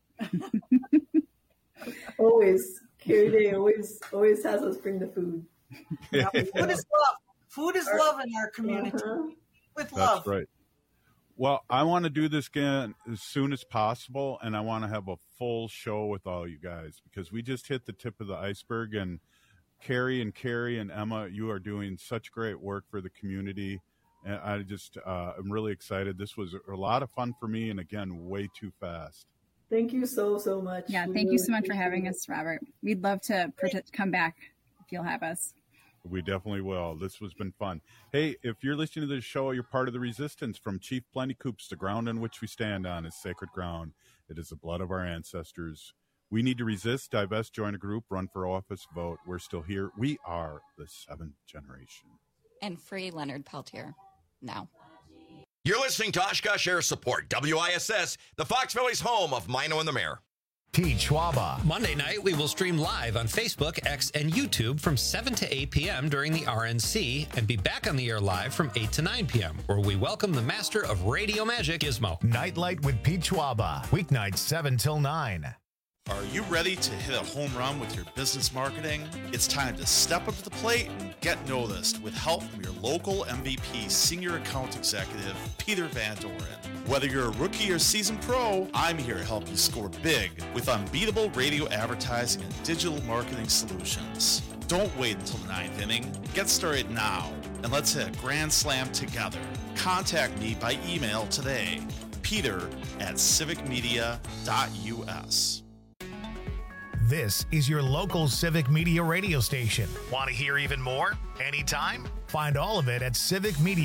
Always. Carey Day always has us bring the food.
Yeah, food is love. Food is love in our community. With love.
That's right. Well, I want to do this again as soon as possible, and I want to have a full show with all you guys, because we just hit the tip of the iceberg. And Carey and Emma, you are doing such great work for the community. And I just, I'm really excited. This was a lot of fun for me, and again, way too fast.
Thank you so much.
Yeah, thank you so much for having us, Robert. We'd love to come back if you'll have us.
We definitely will. This has been fun. Hey, if you're listening to this show, you're part of the resistance. From Chief Plentycoops, the ground on which we stand on is sacred ground. It is the blood of our ancestors. We need to resist, divest, join a group, run for office, vote. We're still here. We are the 7th generation.
And free Leonard Peltier now.
You're listening to Oshkosh Air Support, WISS, the Fox Valley's home of Mino and the Mayor.
Pete Schwaba.
Monday night, we will stream live on Facebook, X, and YouTube from 7 to 8 p.m. during the RNC and be back on the air live from 8 to 9 p.m., where we welcome the master of radio magic, Gizmo.
Nightlight with Pete Schwaba, weeknights 7 till 9.
Are you ready to hit a home run with your business marketing? It's time to step up to the plate and get noticed with help from your local MVP Senior Account Executive, Peter Van Doren. Whether you're a rookie or seasoned pro, I'm here to help you score big with unbeatable radio advertising and digital marketing solutions. Don't wait until the 9th inning. Get started now, and let's hit a grand slam together. Contact me by email today, peter@civicmedia.us.
This is your local Civic Media radio station. Want to hear even more? Anytime? Find all of it at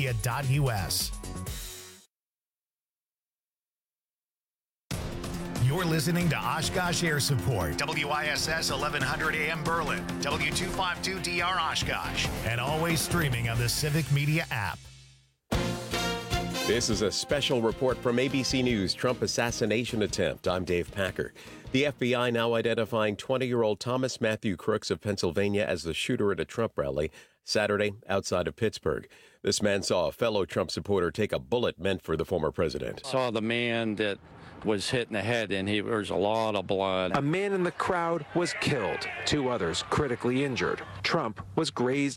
civicmedia.us. You're listening to Oshkosh Air Support, WISS 1100 AM Berlin, W252DR Oshkosh, and always streaming on the Civic Media app.
This is a special report from ABC News, Trump assassination attempt. I'm Dave Packer. The FBI now identifying 20-year-old Thomas Matthew Crooks of Pennsylvania as the shooter at a Trump rally Saturday outside of Pittsburgh. This man saw a fellow Trump supporter take a bullet meant for the former president.
Saw the man that was hit in the head, and there's a lot of blood.
A man in the crowd was killed. 2 others critically injured. Trump was grazed